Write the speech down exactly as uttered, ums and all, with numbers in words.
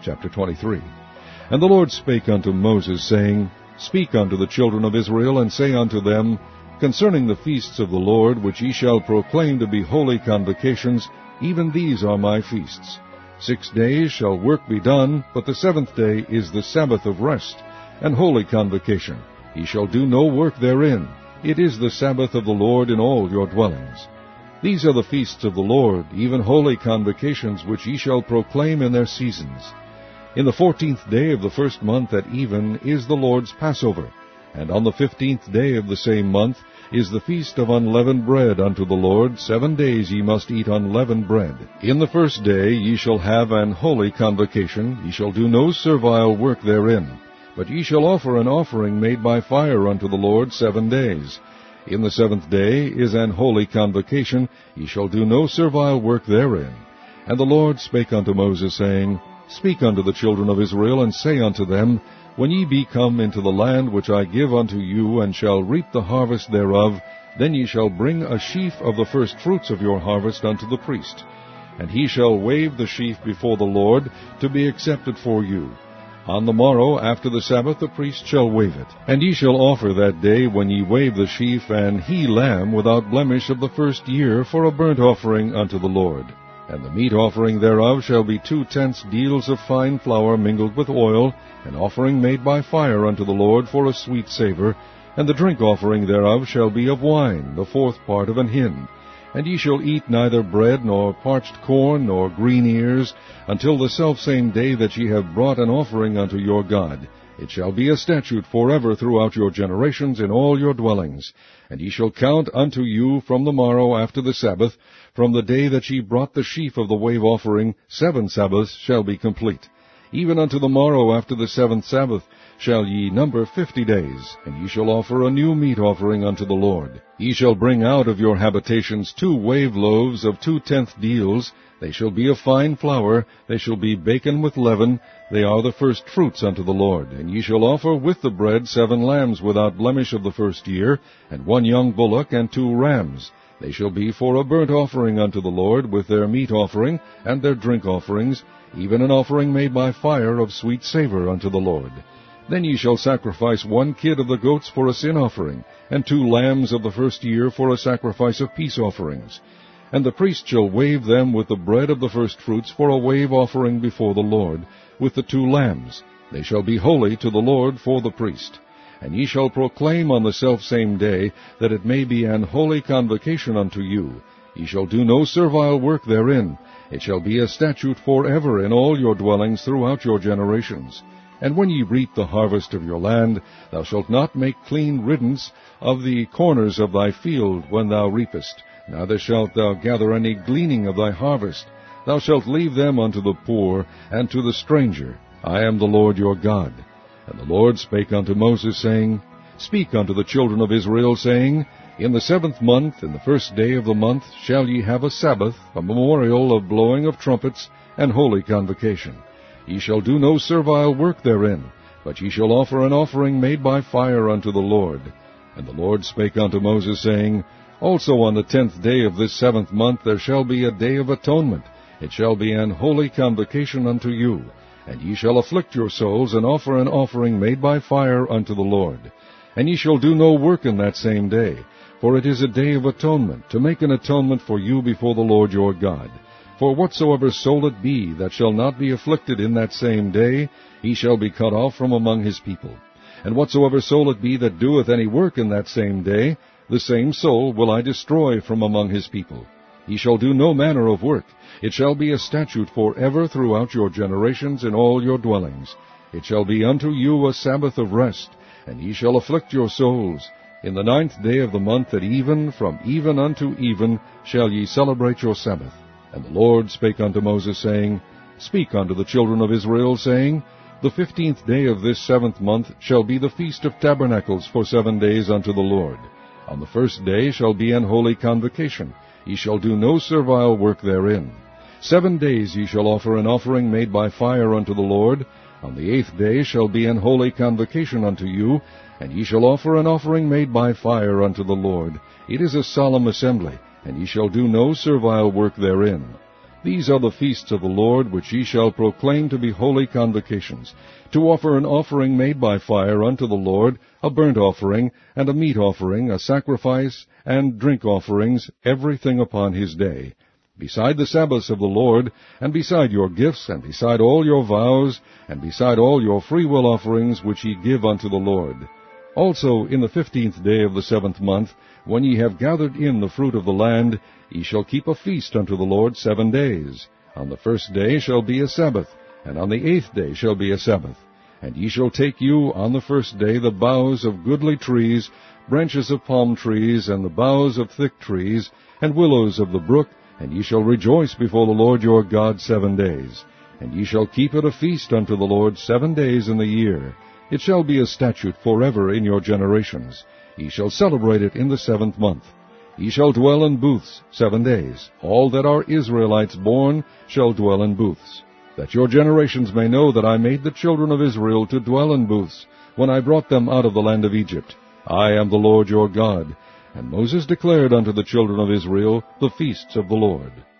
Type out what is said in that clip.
Chapter twenty-three. And the Lord spake unto Moses, saying, Speak unto the children of Israel, and say unto them, Concerning the feasts of the Lord, which ye shall proclaim to be holy convocations, even these are my feasts. Six days shall work be done, but the seventh day is the Sabbath of rest, and holy convocation. Ye shall do no work therein. It is the Sabbath of the Lord in all your dwellings. These are the feasts of the Lord, even holy convocations, which ye shall proclaim in their seasons. In the fourteenth day of the first month at even is the Lord's Passover, and on the fifteenth day of the same month is the feast of unleavened bread unto the Lord. Seven days ye must eat unleavened bread. In the first day ye shall have an holy convocation. Ye shall do no servile work therein, but ye shall offer an offering made by fire unto the Lord seven days. In the seventh day is an holy convocation. Ye shall do no servile work therein. And the Lord spake unto Moses, saying, Speak unto the children of Israel, and say unto them, When ye be come into the land which I give unto you, and shall reap the harvest thereof, then ye shall bring a sheaf of the first fruits of your harvest unto the priest. And he shall wave the sheaf before the Lord, to be accepted for you. On the morrow after the Sabbath the priest shall wave it. And ye shall offer that day, when ye wave the sheaf, an he lamb without blemish of the first year, for a burnt offering unto the Lord. And the meat offering thereof shall be two tenths deals of fine flour mingled with oil, an offering made by fire unto the Lord for a sweet savour. And the drink offering thereof shall be of wine, the fourth part of an hin. And ye shall eat neither bread, nor parched corn, nor green ears, until the selfsame day that ye have brought an offering unto your God. It shall be a statute forever throughout your generations in all your dwellings. And ye shall count unto you from the morrow after the Sabbath, from the day that ye brought the sheaf of the wave offering, seven Sabbaths shall be complete. Even unto the morrow after the seventh Sabbath shall ye number fifty days, and ye shall offer a new meat offering unto the Lord. Ye shall bring out of your habitations two wave loaves of two tenth deals. They shall be of fine flour, they shall be baken with leaven, they are the first fruits unto the Lord. And ye shall offer with the bread seven lambs without blemish of the first year, and one young bullock, and two rams. They shall be for a burnt offering unto the Lord, with their meat offering, and their drink offerings, even an offering made by fire of sweet savour unto the Lord. Then ye shall sacrifice one kid of the goats for a sin offering, and two lambs of the first year for a sacrifice of peace offerings. And the priest shall wave them with the bread of the firstfruits for a wave offering before the Lord, with the two lambs. They shall be holy to the Lord for the priest. And ye shall proclaim on the selfsame day, that it may be an holy convocation unto you. Ye shall do no servile work therein. It shall be a statute forever in all your dwellings throughout your generations. And when ye reap the harvest of your land, thou shalt not make clean riddance of the corners of thy field when thou reapest, neither shalt thou gather any gleaning of thy harvest. Thou shalt leave them unto the poor and to the stranger. I am the Lord your God. And the Lord spake unto Moses, saying, Speak unto the children of Israel, saying, In the seventh month, in the first day of the month, shall ye have a Sabbath, a memorial of blowing of trumpets, and holy convocation. Ye shall do no servile work therein, but ye shall offer an offering made by fire unto the Lord. And the Lord spake unto Moses, saying, Also on the tenth day of this seventh month there shall be a day of atonement. It shall be an holy convocation unto you. And ye shall afflict your souls, and offer an offering made by fire unto the Lord. And ye shall do no work in that same day, for it is a day of atonement, to make an atonement for you before the Lord your God. For whatsoever soul it be that shall not be afflicted in that same day, he shall be cut off from among his people. And whatsoever soul it be that doeth any work in that same day, the same soul will I destroy from among his people. He shall do no manner of work. It shall be a statute forever throughout your generations in all your dwellings. It shall be unto you a Sabbath of rest, and ye shall afflict your souls. In the ninth day of the month at even, from even unto even, shall ye celebrate your Sabbath. And the Lord spake unto Moses, saying, Speak unto the children of Israel, saying, The fifteenth day of this seventh month shall be the feast of tabernacles for seven days unto the Lord. On the first day shall be an holy convocation. Ye shall do no servile work therein. Seven days ye shall offer an offering made by fire unto the Lord. On the eighth day shall be an holy convocation unto you, and ye shall offer an offering made by fire unto the Lord. It is a solemn assembly, and ye shall do no servile work therein. These are the feasts of the Lord, which ye shall proclaim to be holy convocations, to offer an offering made by fire unto the Lord, a burnt offering, and a meat offering, a sacrifice, and drink offerings, everything upon his day. Beside the Sabbaths of the Lord, and beside your gifts, and beside all your vows, and beside all your freewill offerings which ye give unto the Lord. Also in the fifteenth day of the seventh month, when ye have gathered in the fruit of the land, ye shall keep a feast unto the Lord seven days. On the first day shall be a Sabbath, and on the eighth day shall be a Sabbath. And ye shall take you on the first day the boughs of goodly trees, branches of palm trees, and the boughs of thick trees, and willows of the brook, and ye shall rejoice before the Lord your God seven days. And ye shall keep it a feast unto the Lord seven days in the year. It shall be a statute forever in your generations. Ye shall celebrate it in the seventh month. Ye shall dwell in booths seven days. All that are Israelites born shall dwell in booths. That your generations may know that I made the children of Israel to dwell in booths, when I brought them out of the land of Egypt. I am the Lord your God. And Moses declared unto the children of Israel the feasts of the Lord.